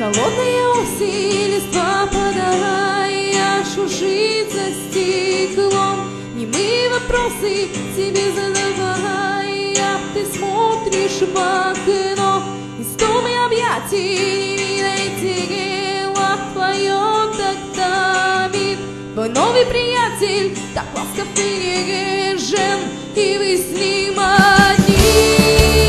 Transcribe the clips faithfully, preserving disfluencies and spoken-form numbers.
Холодная осень, листва подавая, шуршит за стеклом. Немые вопросы себе задавая, ты смотришь в окно. Из дома объятий не тело твое так томит. Твой новый приятель так ласков и нежен, и вы с ним одни.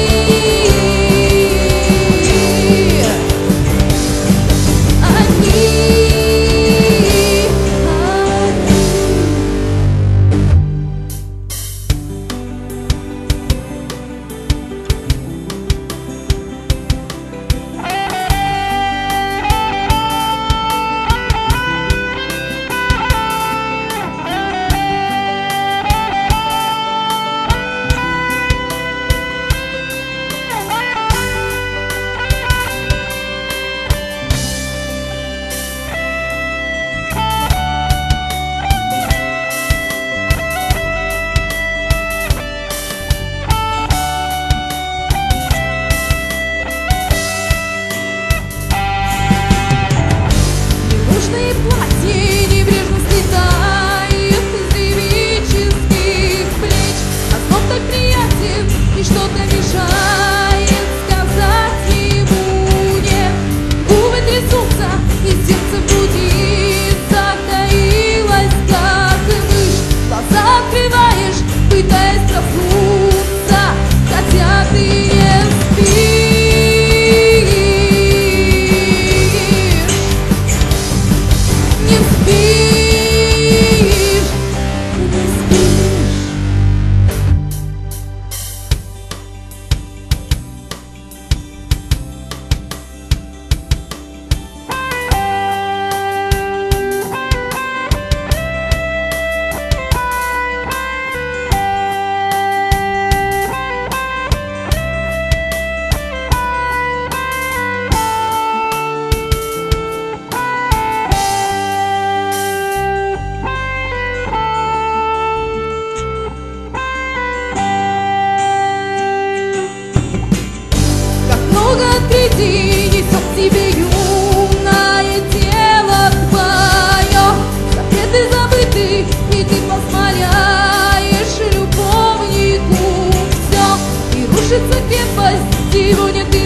Несет в тебе юное тело твое, запреты забыты, и ты позволяешь любовнику все. И рушится крепость, сегодня ты